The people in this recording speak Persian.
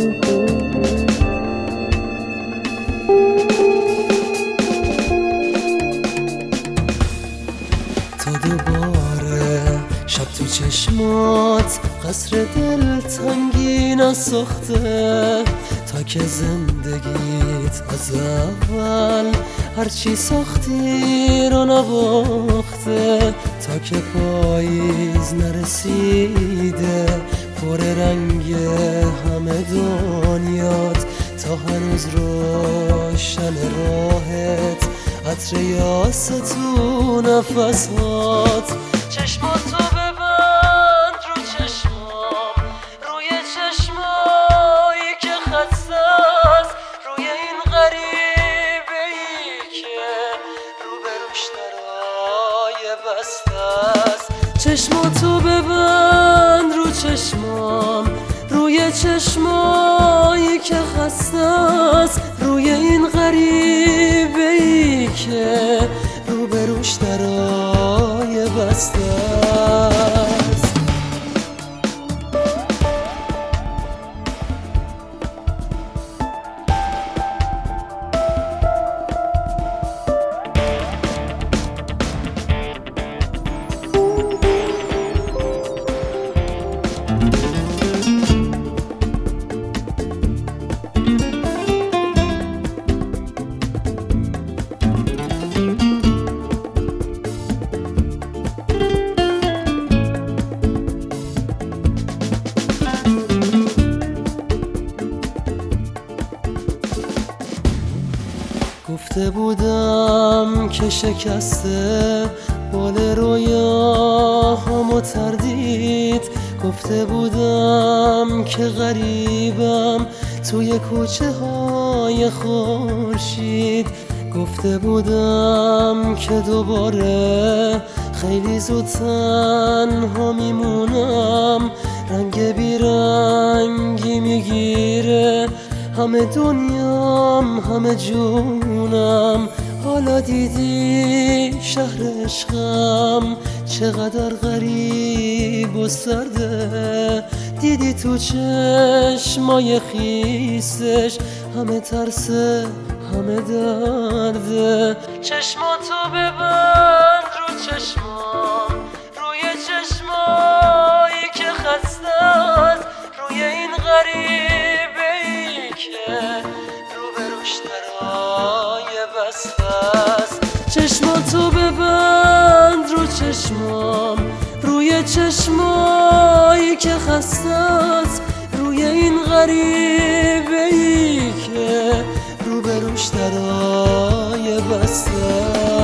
تا دوباره شب تو چشمات قصر دلتنگی نساخته، تا که زندگیت از اول هرچی ساختی رو نباخته، تا که پاییز نرسیده پر رنگ همه دنیات، تا هنوز روشن راهت عطر یاس تو نفسات. چشماتو ببند رو چشمام، روی چشمایی که خسته است، روی این غریبه ای که روبروش درای بسته است. چشماتو ببند رو چشمام، روی چشمایی که خسته است، روی این غریبه ای که روبروش درای بسته است. گفته بودم که شکسته بال رویاهامو تردید، گفته بودم که غریبم توی کوچه های خورشید، گفته بودم که دوباره خیلی زود تنها میمونم، رنگ بیرنگی میگیره همه دنیام همه جونم. حالا دیدی شهر عشقم چقدر غریب و سرده، دیدی تو چشمای خیسش همه ترسه همه درده. چشماتو ببند رو چشمام، روی چشمایی که خسته است، روی این غریبه ای که روبروش درای بسته است. چشماتو ببند رو چشمام، روی چشمایی که خسته است، روی این غریبه ای که روبروش درای بسته است.